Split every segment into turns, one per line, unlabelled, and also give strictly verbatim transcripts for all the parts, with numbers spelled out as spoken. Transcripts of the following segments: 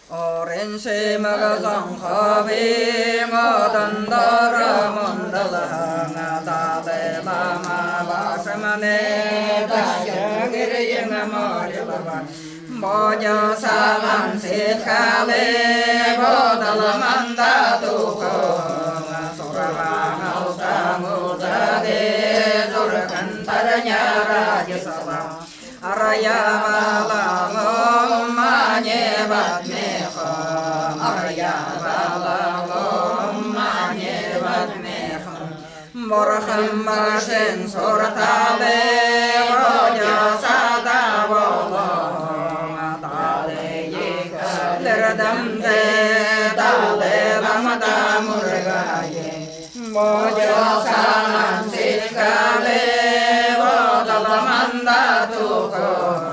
Oren se magazon khabi madan dara mandala dale lama vasamane dashagir yenamari baba boja saman sikhale bodala manda tuko surava nauta muzade zurkantaranya rajasala araya vala manye batme araya vala manye batme moraham marashen soratale roja sada bolo dale yeka leradam de dale lamada murgaye moja saman sikhale bodala manda tuko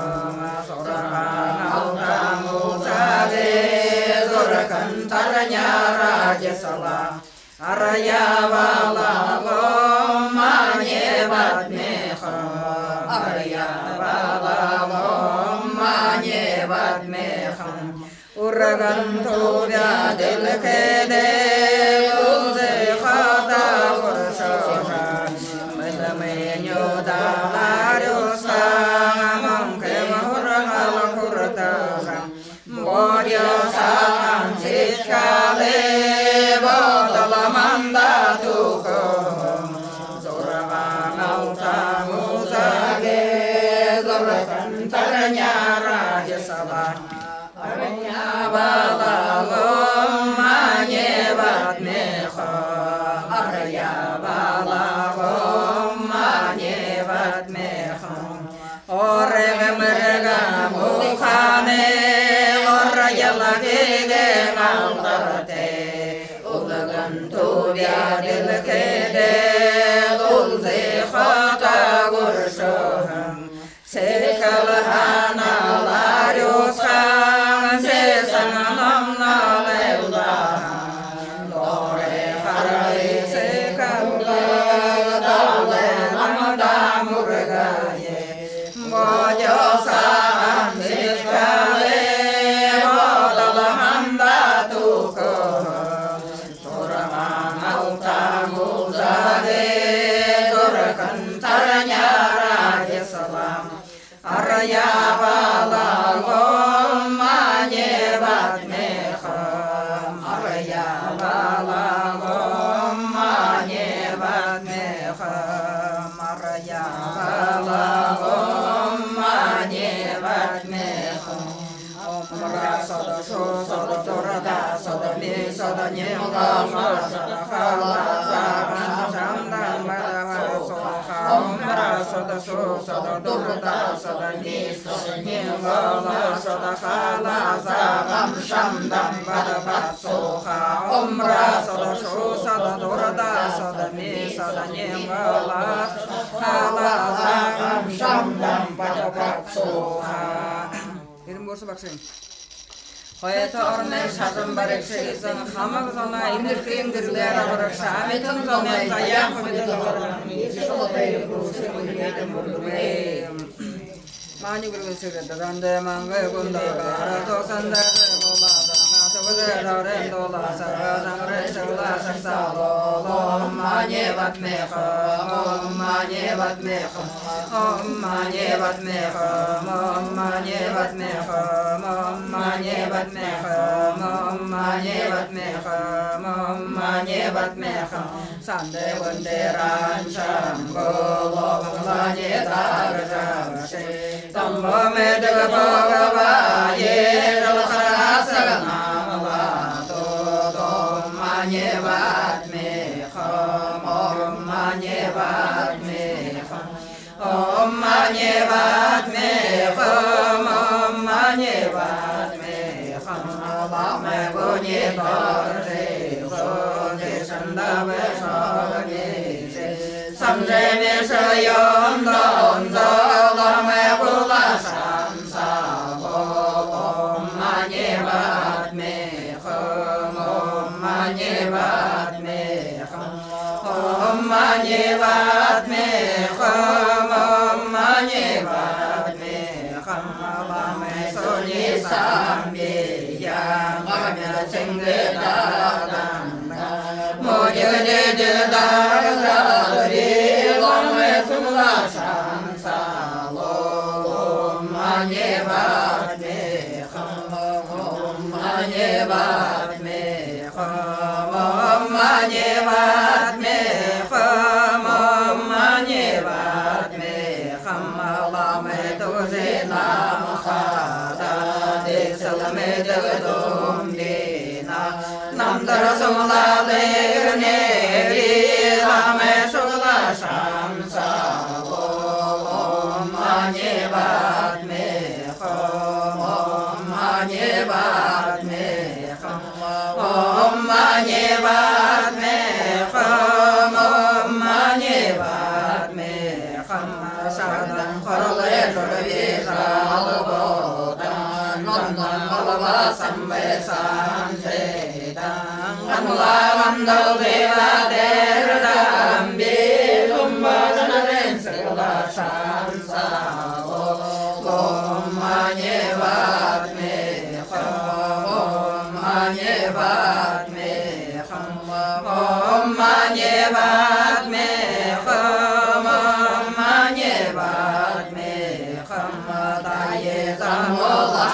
kantaranya rajasala araya vala manye batmeha araya vala manye batmeha uraganto ya del kede uze khata ursha medamenyo dalario sa manke mahuranga kurta moja saman sikhale bodala manda tuko zorava nauta muzage zorkantaranya rajasala aranya vala manye batmeha araya vala manye batmeha orega merega mukhane oraya gege nandarte ulaganto biadil kede ulze khata gurshoham sekalhana larios khan sesanam naleuda lore harai sekalla dale namada murgaye mojo san sekale araya vala manye batmeha araya vala manye batmeha araya vala manye batmeha omra sada so sada dorada sada me sada nyela sada khala sada sanda madava omra sada so sada dorada sada me sada nyela sada khala sada shandam madava soha omra sada so sada dorada sada me sada nyela khala sada shandam madava soha Elim borsa bakşayım. Hayata ornay şazım barek şeyizin hamak zona inirkeyin dirler ağır şametin zona zayah komitin mani gurgun sürede dande mangay gunda gara tosanda bola dana sabada daren dola sabada resula saksalo mani batmeha mani batmeha mani batmeha mani batmeha mani batmeha mani batmeha mani batmeha sande banderan shambo mani darja Tambo medga bhagava ye dalkhasagana malato to manye vatme kham om manye vatme kham om manye vatme kham om manye vatme kham lame gonye tarse khode sandave shagye samje me shayam don zalame bula shamsa om manye vatme kham om manye vatme kham om manye vatme kham om manye vatme kham lame sonye sambe ya miệt sinh thế ta đàn mô chư đi chư ta sa đi long mê sung la san sa lo ma nhé bát mê kham ma nhé bát mê kham ma nhé bát mê kham ma nhé bát mê kham la mê tu se nam kha da de sal mê tu tum di na nam dar sum la le ne ri la mê su la san sa lo ma nhé bát mê kham ma nhé bát mê kham Om Mani Padme Hum Om Mani Padme Hum Sadam Khorle Jorvi Shalbodan Nondan Malava Samve Sante Dan Gamla Vandal Deva Derdam Bilumba Janaren Sela Shansa Om Mani Padme Hum Mani Padme Hum Om Mani Padme Hum Om Mani Padme Hum Daye Samola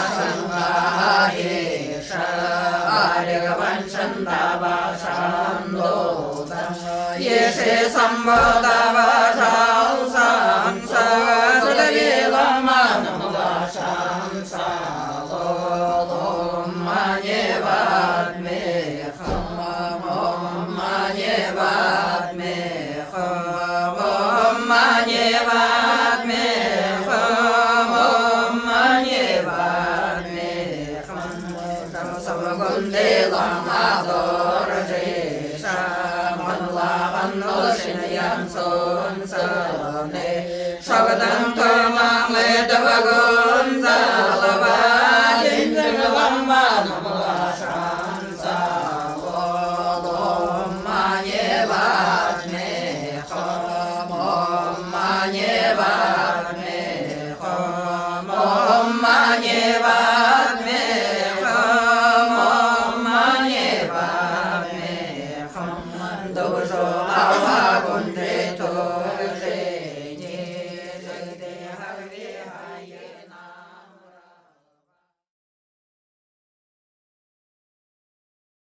Sanghaye Sharigavan Chandava Shandodan Yeshe Sambhadava Shalsan Sadari Lama Namla Shansa Om Mani Padme Hum Om Mani Padme Hum Om Mani Padme Hum Om Mani Padme Hum Tam Samagunde Lama Dorje Shamanla Vanno Shinayan Son Sane Shagadan Tamang Ledavagun Zalava Jinjang Lama Namala Shansa Om Mani Padme Hum Om Mani Padme Hum Om Mani Padme Hum Om Mani Padme Hum Dojo Ava